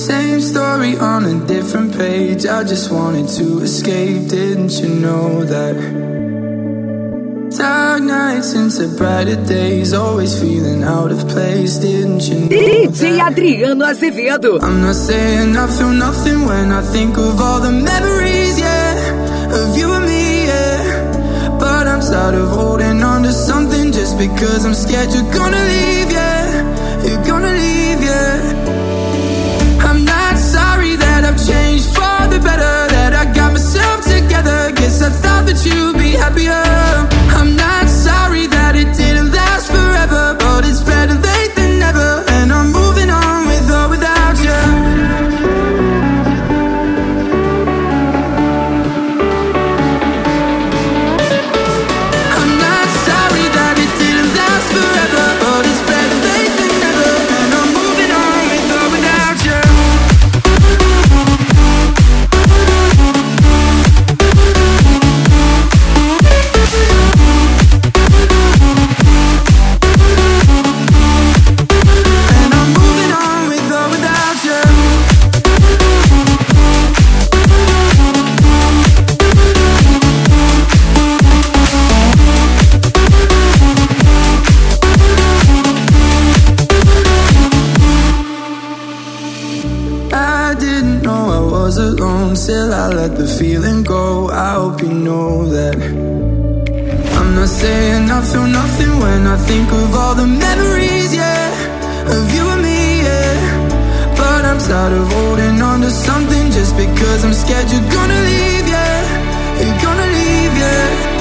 Same story on a different page. I just wanted to escape, didn't you know that? Dark nights into brighter days, always feeling out of place, didn't you know DJ Adriano Azevedo. I'm not saying I feel nothing when I think of all the memories, yeah, of you and me, yeah. But I'm tired of holding on to something just because I'm scared you're gonna leave, yeah. You're gonna leave, yeah. I'm not sorry that I've changed for the better, that I got myself together. Guess I thought that you'd be happier. I'm not sorry that it didn't last forever, but it's better late than never, and I'm moving on with or without you. I'm not sorry that it didn't last forever, but it's better late than never, and I'm moving on with or without you. Till I let the feeling go, I hope you know that. I'm not saying I feel nothing when I think of all the memories, yeah, of you and me, yeah. But I'm tired of holding on to something just because I'm scared you're gonna leave, yeah. You're gonna leave, yeah.